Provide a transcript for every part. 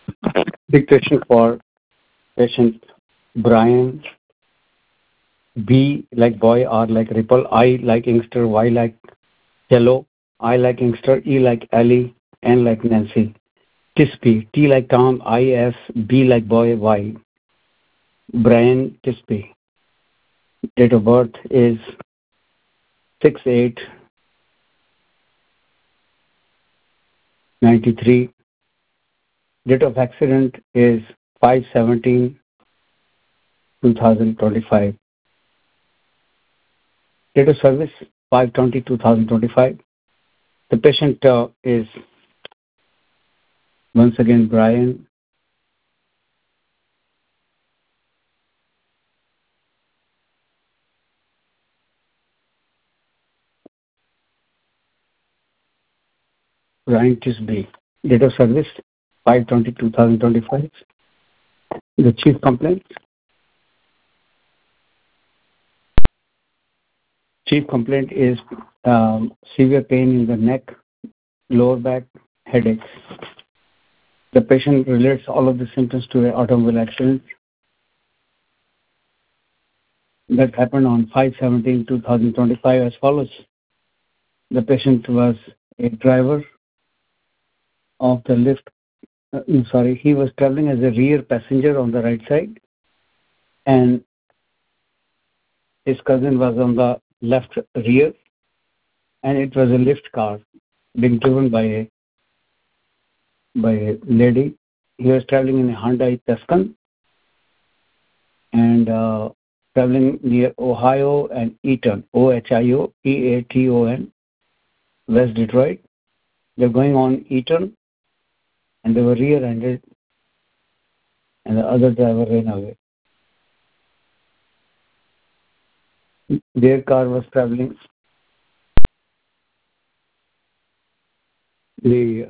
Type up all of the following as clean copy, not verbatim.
Dictation for patient Brian. B like boy, R like ripple, I like Inkster, Y like yellow, I like Inkster, E like Ellie, N like Nancy. Tisby, T like Tom, I S, B like boy, Y. Brian Tisby. Date of birth is 6/8/93. Date of accident is 5/17/2025. Date of service 5/20/2025. The patient is once again Brian. Brian Tisby. Date of service 5/20/2025. The chief complaint. Chief complaint is severe pain in the neck, lower back, headaches. The patient relates all of the symptoms to an automobile accident that happened on 5/17/2025 as follows. The patient was a driver of the lift. He was traveling as a rear passenger on the right side, and his cousin was on the left rear, and it was a lift car being driven by a lady. He was traveling in a Hyundai Tucson and traveling near Ohio and Eaton, Ohio, Eaton, West Detroit. They're going on Eaton, and they were rear-ended, and the other driver ran away. Their car was traveling. The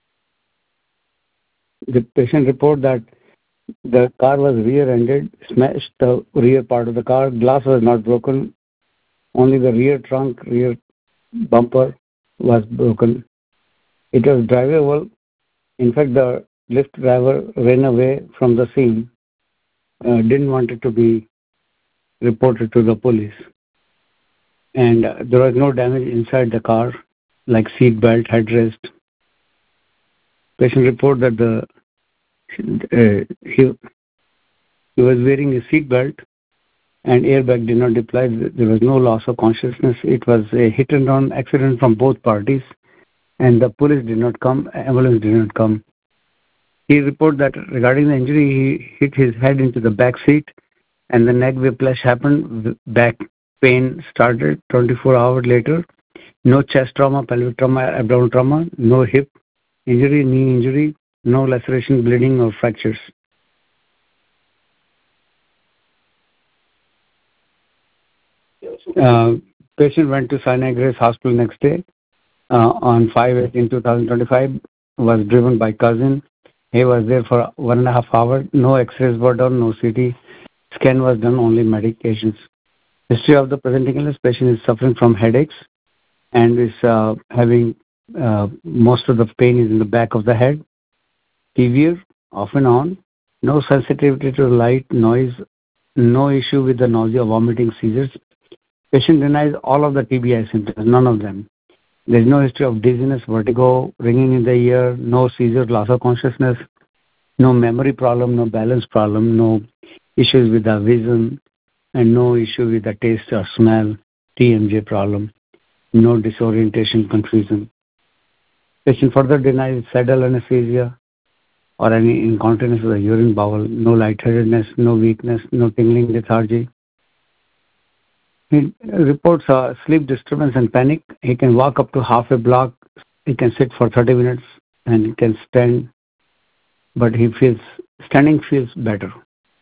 patient report that the car was rear-ended, smashed the rear part of the car. Glass was not broken. Only the rear trunk, rear bumper was broken. It was drivable. In fact, the lift driver ran away from the scene, didn't want it to be reported to the police. And there was no damage inside the car, like seat belt, headrest. Patient report that he was wearing a seat belt and airbag did not deploy. There was no loss of consciousness. It was a hit and run accident from both parties, and the police did not come, ambulance did not come. He reported that regarding the injury, he hit his head into the back seat and the neck whiplash happened. Back pain started 24 hours later. No chest trauma, pelvic trauma, abdominal trauma, no hip injury, knee injury, no laceration, bleeding, or fractures. Patient went to Sinai Grace Hospital next day on 5/18/2025, was driven by cousin. He was there for 1.5 hours. No X-rays were done, no CT scan was done, only medications. History of the presenting illness: patient is suffering from headaches and is having most of the pain is in the back of the head. Severe, off and on. No sensitivity to light, noise. No issue with the nausea, vomiting, seizures. Patient denies all of the TBI symptoms, none of them. There is no history of dizziness, vertigo, ringing in the ear, no seizure, loss of consciousness, no memory problem, no balance problem, no issues with the vision, and no issue with the taste or smell, TMJ problem, no disorientation, confusion. Patient further denies saddle anesthesia or any incontinence of the urine bowel, no lightheadedness, no weakness, no tingling, lethargy. He reports sleep disturbance and panic. He can walk up to half a block. He can sit for 30 minutes and he can stand, but standing feels better.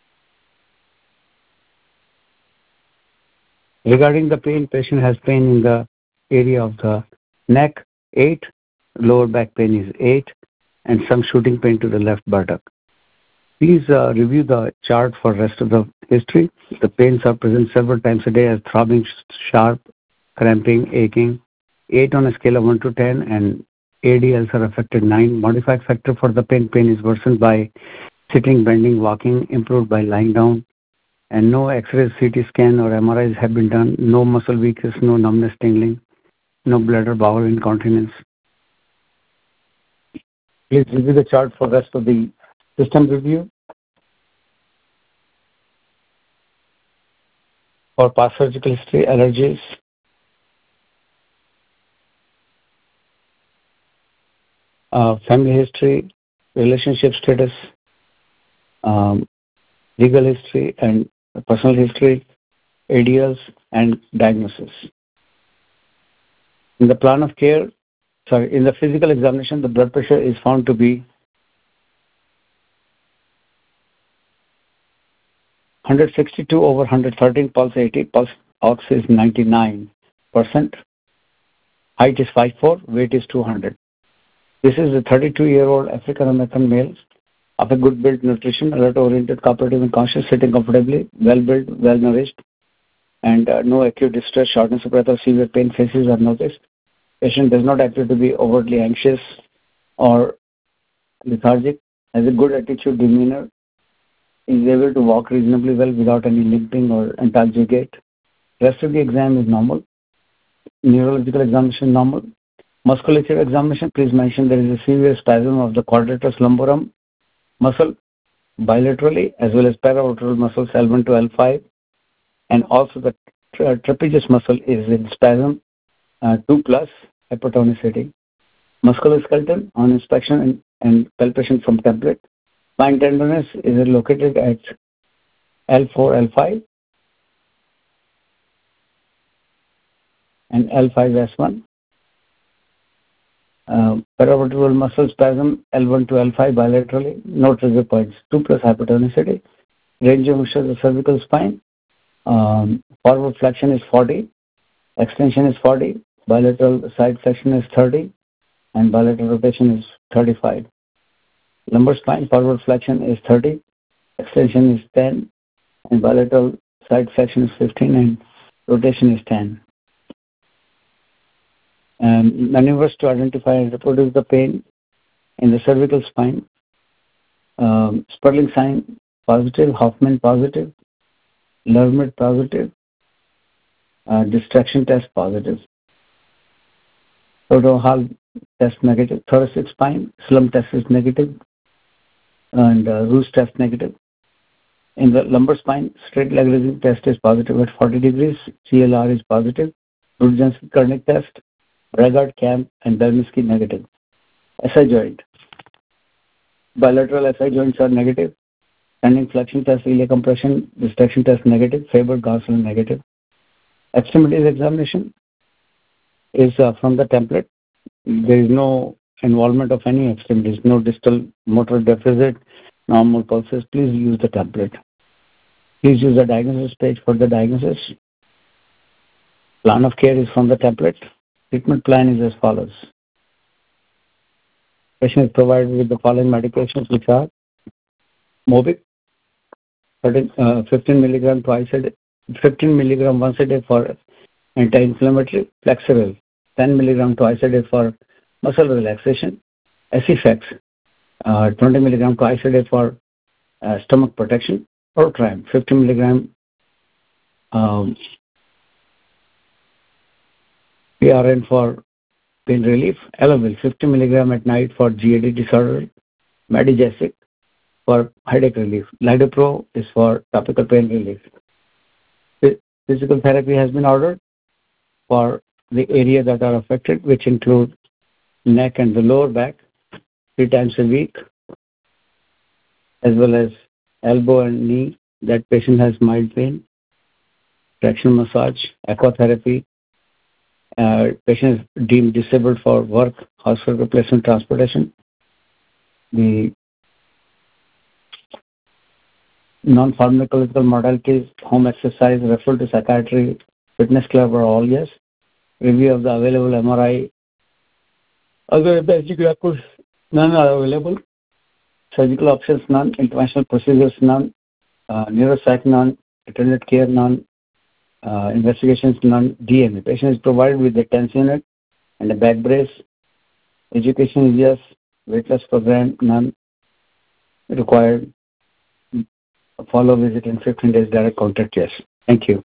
Regarding the pain, patient has pain in the area of the neck, 8, lower back pain is 8, and some shooting pain to the left buttock. Please review the chart for rest of the history. The pains are present several times a day as throbbing, sharp, cramping, aching. 8 on a scale of 1 to 10, and ADLs are affected 9. Modified factor for the pain. Pain is worsened by sitting, bending, walking, improved by lying down. And no X-rays, CT scan or MRIs have been done. No muscle weakness, no numbness, tingling, no bladder, bowel incontinence. Please review the chart for rest of the system review. For past surgical history, allergies, family history, relationship status, legal history and personal history, ADLs, and diagnosis. In the plan of care, in the physical examination, the blood pressure is found to be 162 over 113, pulse 80, pulse ox is 99%, height is 5'4", weight is 200. This is a 32-year-old African-American male of a good build, nutrition, alert-oriented, cooperative and conscious, sitting comfortably, well-built, well-nourished, and no acute distress, shortness of breath or severe pain faces are noticed. Patient does not appear to be overtly anxious or lethargic, has a good attitude, demeanor, is able to walk reasonably well without any limping or antalgic gait. Rest of the exam is normal. Neurological examination normal. Musculature examination, please mention there is a severe spasm of the quadratus lumborum muscle bilaterally as well as paravertebral muscles L1 to L5, and also the trapezius muscle is in spasm 2 plus hypertonicity. Musculoskeletal on inspection and palpation from template. Spine tenderness is located at L4, L5 and L5, S1. Paravertebral muscle spasm L1 to L5 bilaterally, no trigger points, 2 plus hypertonicity. Range of motion of the cervical spine. Forward flexion is 40, extension is 40, bilateral side flexion is 30, and bilateral rotation is 35. Lumbar spine forward flexion is 30, extension is 10, and bilateral side flexion is 15, and rotation is 10. Maneuvers to identify and reproduce the pain in the cervical spine. Sperling sign positive, Hoffman positive, Lermit positive, distraction test positive. Toto Hall test negative, thoracic spine, slump test is negative, and Roos test negative. In the lumbar spine, straight leg raising test is positive at 40 degrees, CLR is positive, Rudzinski-Kernick test, Bragard, Camp, and Berminsky negative. SI joint. Bilateral SI joints are negative. Standing flexion test, iliac compression, distraction test negative, Faber-Gosselin negative. Extremities examination is from the template. There is no involvement of any extremities, no distal motor deficit, normal pulses. Please use the template. Please use the diagnosis page for the diagnosis. Plan of care is from the template. Treatment plan is as follows. Patient is provided with the following medications, which are Mobic, 15 milligram twice a day, 15 milligram once a day for anti-inflammatory, Flexeril, 10 milligram twice a day for muscle relaxation, Acifex, 20 milligram twice a day for stomach protection, Protriam, 50 milligram PRN for pain relief, Elavil, 50 milligram at night for GAD disorder, Medijasic for headache relief, Lidopro is for topical pain relief. Physical therapy has been ordered for the area that are affected, which include neck and the lower back 3 times a week, as well as elbow and knee. That patient has mild pain, fractional massage, aquatherapy. Patient is deemed disabled for work, hospital replacement, transportation. The non-pharmacological modalities, home exercise, referral to psychiatry, fitness club are all yes. Review of the available MRI. Other basic records, none are available. Surgical options, none. Interventional procedures, none. Neuropsych, none. Attended care, none. Investigations, none. DME. Patient is provided with a TENS unit and a back brace. Education, yes. Weight loss program, none required. Follow visit in 15 days direct contact, yes. Thank you.